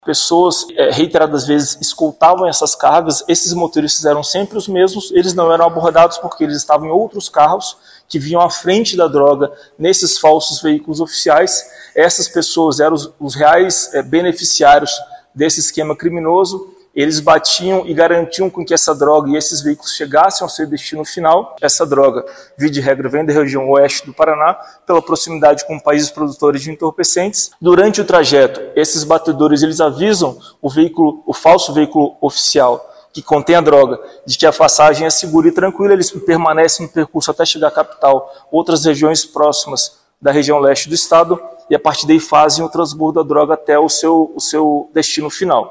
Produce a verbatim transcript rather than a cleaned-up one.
Pessoas é, reiteradas vezes escoltavam essas cargas, esses motoristas eram sempre os mesmos, eles não eram abordados porque eles estavam em outros carros que vinham à frente da droga nesses falsos veículos oficiais. Essas pessoas eram os, os reais é, beneficiários desse esquema criminoso. Eles batiam e garantiam com que essa droga e esses veículos chegassem ao seu destino final. Essa droga, via de regra, vem da região oeste do Paraná, pela proximidade com países produtores de entorpecentes. Durante o trajeto, esses batedores eles avisam o veículo, o falso veículo oficial que contém a droga, de que a passagem é segura e tranquila. Eles permanecem no percurso até chegar à capital, outras regiões próximas da região leste do estado, e a partir daí fazem o transbordo da droga até o seu, o seu destino final.